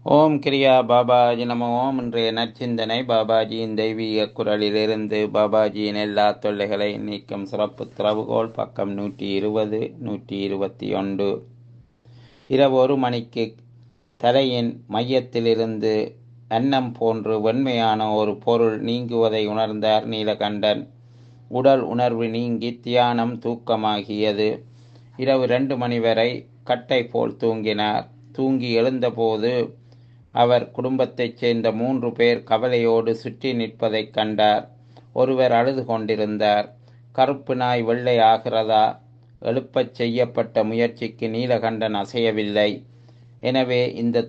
ஓம் கிரியா பாபாஜி நம ஓம். இன்றைய நற்சிந்தனை பாபாஜியின் தெய்வீக குரலிலிருந்து. பாபாஜியின் எல்லா தொல்லைகளை நீக்கும் சிறப்பு திறவுகோல், பக்கம் 120 121. இரவு 1 மணிக்கு தலையின் மையத்திலிருந்து அன்னம் போன்று வெண்மையான ஒரு பொருள் நீங்குவதை உணர்ந்தார் நீலகண்டன். உடல் உணர்வு நீங்கி தியானம் தூக்கமாகியது. இரவு 2 மணி வரை கட்டை போல் தூங்கினார். தூங்கி எழுந்தபோது அவர் குடும்பத்தைச் சேர்ந்த 3 பேர் கவலையோடு சுற்றி நிற்பதைக் கண்டார். ஒருவர் அழுது கொண்டிருந்தார். கருப்பு நாய் வெள்ளை ஆகிறதா? எழுப்பச் செய்யப்பட்ட முயற்சிக்கு நீலகண்டன் அசையவில்லை. எனவே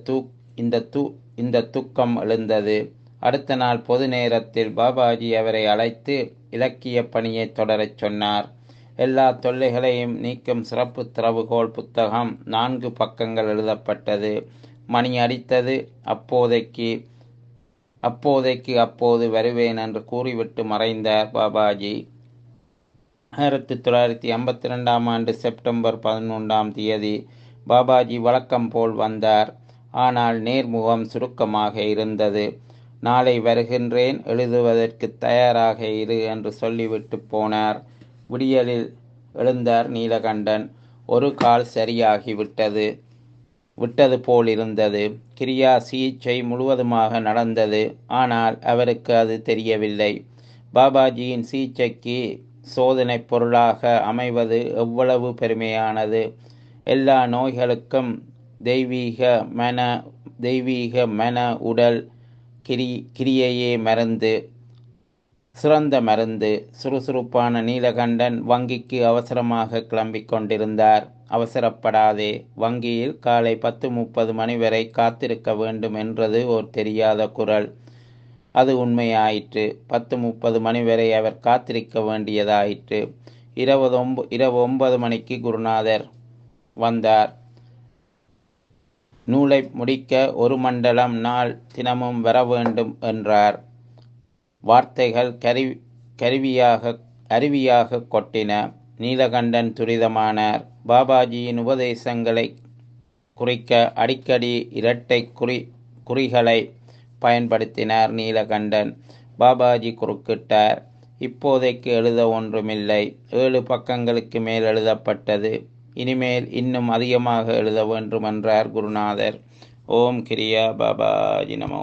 இந்த துக்கம் எழுந்தது. அடுத்த நாள் பொது நேரத்தில் பாபாஜி அவரை அழைத்து இலக்கிய பணியை தொடரச் சொன்னார். எல்லா தொல்லைகளையும் நீக்கும் சிறப்பு திறவுகோல் புத்தகம் 4 பக்கங்கள் எழுதப்பட்டது. மணி அடித்தது. அப்போது வருவேன் என்று கூறிவிட்டு மறைந்தார் பாபாஜி. 1952 ஆண்டு செப்டம்பர் 11 பாபாஜி வழக்கம் போல் வந்தார். ஆனால் நேர்முகம் சுருக்கமாக இருந்தது. நாளை வருகின்றேன், எழுதுவதற்கு தயாராக இரு என்று சொல்லிவிட்டு போனார். விடியலில் எழுந்தார் நீலகண்டன். ஒரு கால் சரியாகி விட்டது போல் இருந்தது. கிரியா சிகிச்சை முழுவதுமாக நடந்தது. ஆனால் அவருக்கு அது தெரியவில்லை. பாபாஜியின் சிகிச்சைக்கு சோதனை பொருளாக அமைவது எவ்வளவு பெருமையானது! எல்லா நோய்களுக்கும் தெய்வீக மன உடல் கிரியையே மருந்து, சிறந்த மருந்து. சுறுசுறுப்பான நீலகண்டன் வங்கிக்கு அவசரமாக கிளம்பிக் கொண்டிருந்தார். அவசரப்படாதே, வங்கியில் காலை 10:30 மணி வரை காத்திருக்க வேண்டும் என்றது ஒரு தெரியாத குரல். அது உண்மையாயிற்று. 10:30 மணி வரை அவர் காத்திருக்க வேண்டியதாயிற்று. இரவு 9 மணிக்கு குருநாதர் வந்தார். நூலை முடிக்க 1 மண்டலம் நாள் தினமும் வர வேண்டும் என்றார். வார்த்தைகள் அருவியாக கொட்டின. நீலகண்டன் துரிதமானார். பாபாஜியின் உபதேசங்களை குறிக்க அடிக்கடி இரட்டை குறிகளை பயன்படுத்தினார் நீலகண்டன். பாபாஜி குறுக்கிட்டார். இப்போதைக்கு எழுத ஒன்றுமில்லை. 7 பக்கங்களுக்கு மேல் எழுதப்பட்டது. இனிமேல் இன்னும் அதிகமாக எழுத வேண்டும் என்றார் குருநாதர். ஓம் கிரியா பாபாஜி நமோ.